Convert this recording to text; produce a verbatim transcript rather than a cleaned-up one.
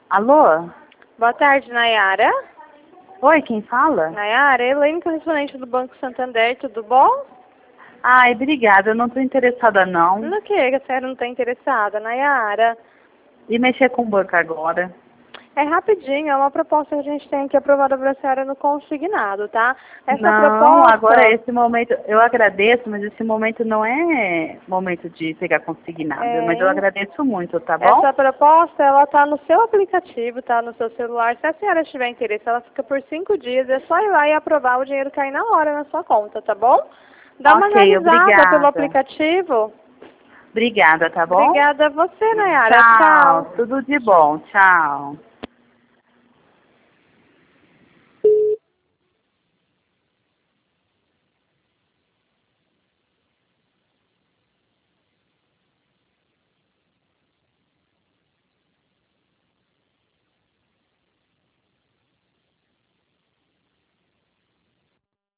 Alô? Boa tarde, Nayara. Oi, quem fala? Nayara, Elaine, correspondente do Banco Santander, tudo bom? Ai, obrigada, eu não estou interessada não. No que a senhora não está interessada, Nayara? E mexer com o banco agora? É rapidinho, é uma proposta que a gente tem aqui aprovada para a senhora no consignado, tá? Essa Não, proposta... agora esse momento, eu agradeço, mas esse momento não é momento de pegar consignado, É, mas eu agradeço muito, tá bom? essa proposta, ela tá no seu aplicativo, tá no seu celular. Se a senhora tiver interesse, ela fica por cinco dias, é só ir lá e aprovar, o dinheiro cair na hora na sua conta, tá bom? Dá uma Ok, analisada obrigada. pelo aplicativo. Obrigada, tá bom? Obrigada a você, Nayara. Tchau, Tchau. tudo de bom, tchau.